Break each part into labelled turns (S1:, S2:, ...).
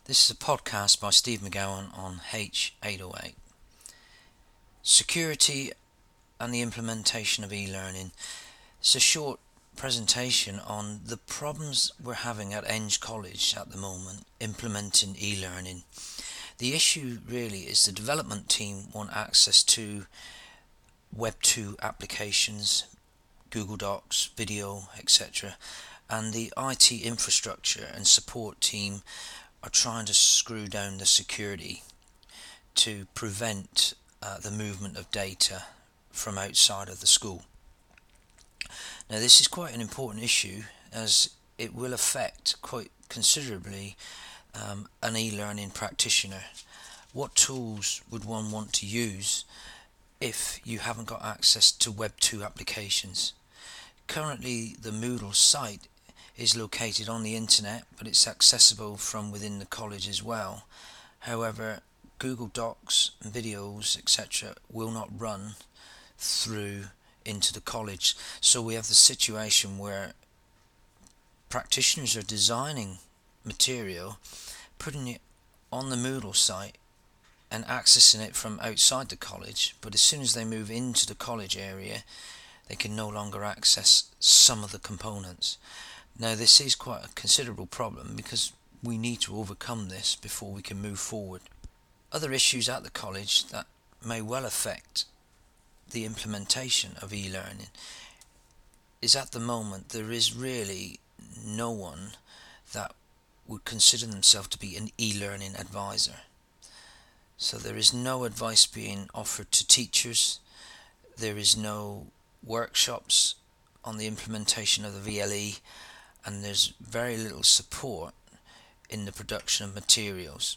S1: This is a podcast by Steve McGowan on H808. Security and the implementation of e-learning. It's a short presentation on the problems we're having at Eng College at the moment implementing e-learning. The issue really is the development team want access to Web 2 applications, Google Docs, video, etc. And the IT infrastructure and support team are trying to screw down the security to prevent the movement of data from outside of the school. Now, this is quite an important issue as it will affect quite considerably an e-learning practitioner. What tools would one want to use if you haven't got access to Web 2 applications? Currently, the Moodle site is located on the internet, but it's accessible from within the college as well. However, Google Docs, videos, etc. will not run through into the college. So we have the situation where practitioners are designing material, putting it on the Moodle site and accessing it from outside the college, but as soon as they move into the college area, they can no longer access some of the components. Now, this is quite a considerable problem because we need to overcome this before we can move forward. Other issues at the college that may well affect the implementation of e-learning is at the moment there is really no one that would consider themselves to be an e-learning advisor. So there is no advice being offered to teachers, there is no workshops on the implementation of the VLE, and there's very little support in the production of materials.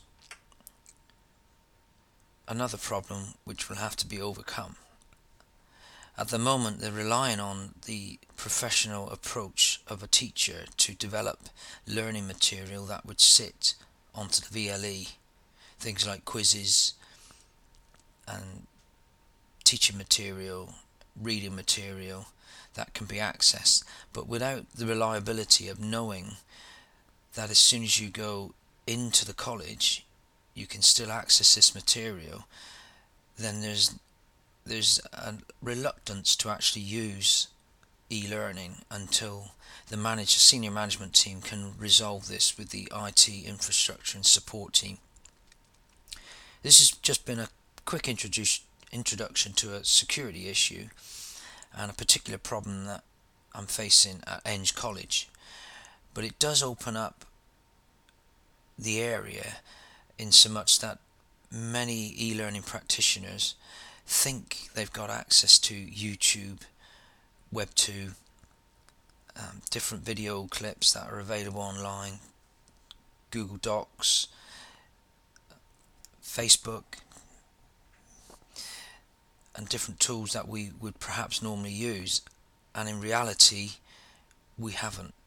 S1: Another problem which will have to be overcome. At the moment, they're relying on the professional approach of a teacher to develop learning material that would sit onto the VLE. Things like quizzes and teaching material, reading material that can be accessed, but without the reliability of knowing that as soon as you go into the college you can still access this material, then there's a reluctance to actually use e-learning until the senior management team can resolve this with the IT infrastructure and support team. This has just been a quick introduction to a security issue and a particular problem that I'm facing at Eng College, but it does open up the area in so much that many e-learning practitioners think they've got access to YouTube, Web 2, different video clips that are available online, Google Docs, Facebook, and different tools that we would perhaps normally use, and in reality we haven't.